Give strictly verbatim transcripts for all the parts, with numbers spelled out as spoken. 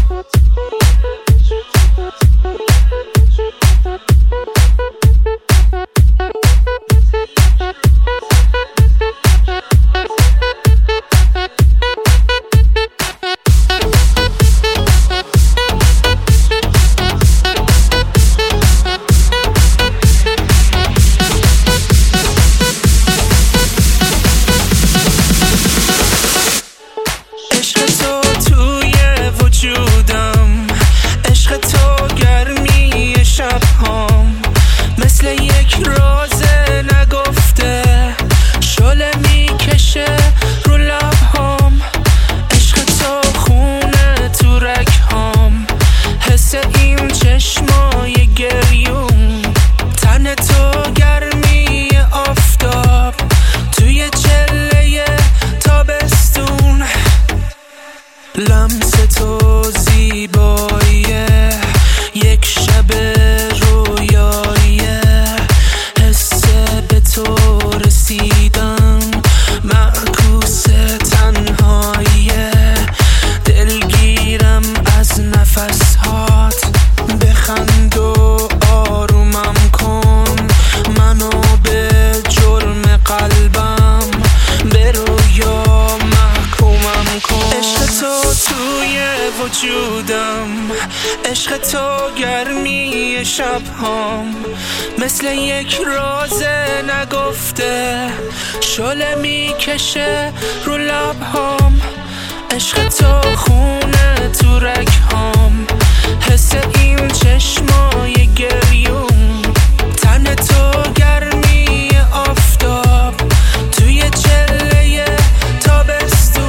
لمس تو زیباییه، یک شب رویاییه، حس به تو رسیدن معکوس تنهاییه، دلگیرم از نفسهات، بخند و آرومم کن منو به جرم قلبم، به رویا محکومم کن. عشق تو توی وجودم، عشق تو گرمی شبهام، مثل یک راز نگفته شعله میکشه رو لبهام. عشق تو خونه تو رگهام، حس این چشمای گریون، تن تو گرمی آفتاب توی چله تابستون.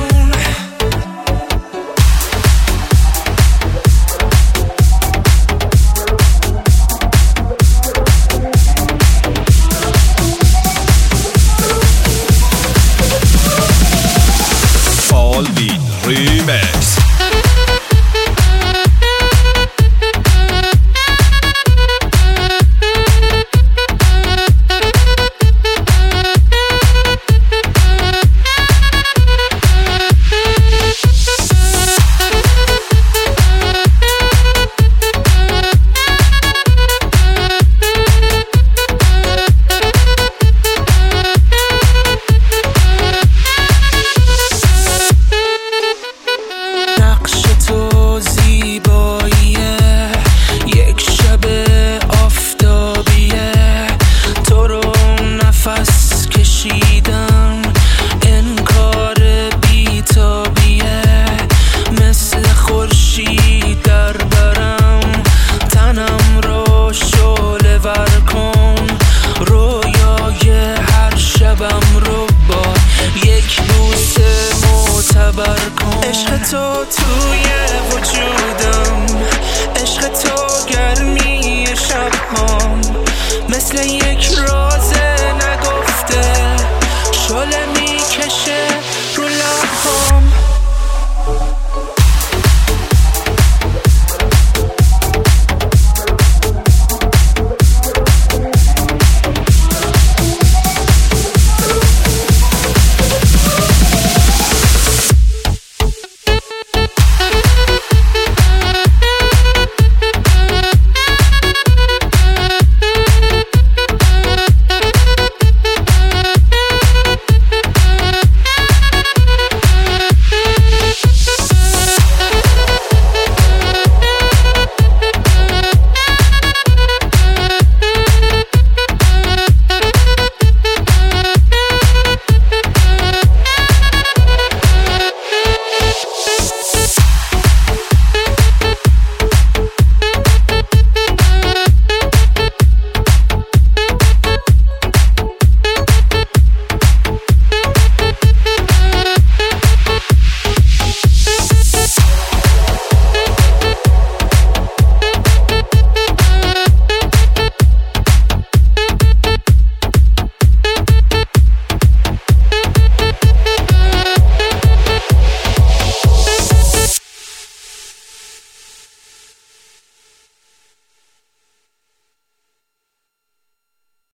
Falvin Remix. عشق تو توی